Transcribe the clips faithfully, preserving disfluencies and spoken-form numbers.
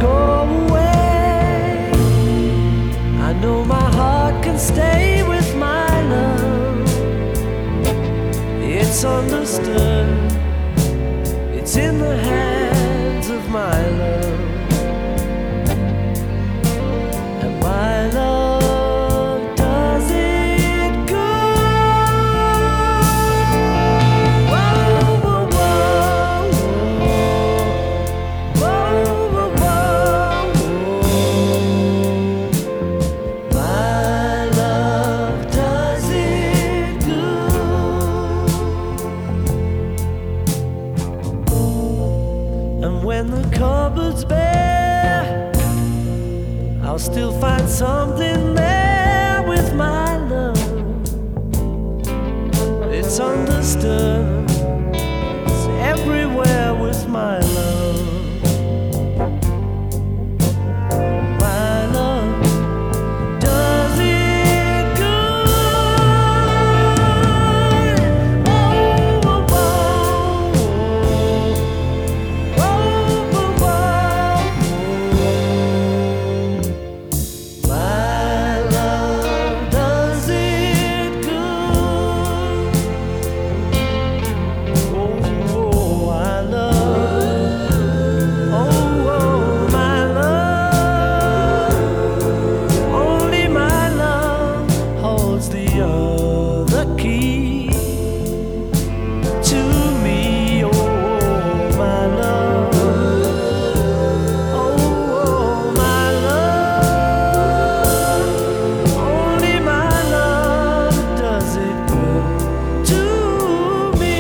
go away. I know my heart can stay with my love. It's understood, it's in the hands of my love. And my love does it good. Whoa, whoa, whoa, whoa, whoa, whoa, whoa. My love does it good. And when the cupboard's bare, I'll still find something there with my love. It's understood, it's everywhere with my love. My love does it good. Oh, oh, oh, oh, oh, oh, oh. My love does it good. Oh, oh, I love. Oh, oh, my love. Only my love holds the other key to me. Oh, my love. Oh, my love. Only my love does it good to me.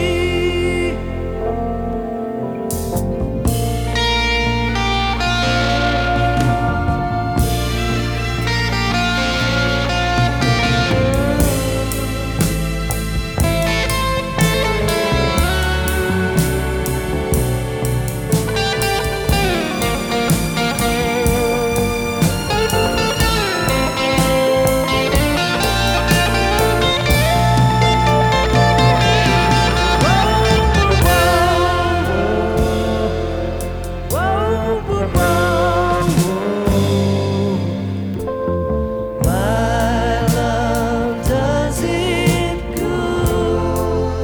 Whoa, whoa, whoa, whoa. My love does it good.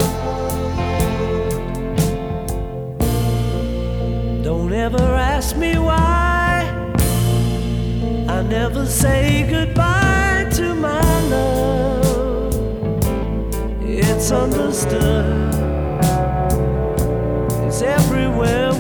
Don't ever ask me why I never say goodbye to my love. It's understood, it's everywhere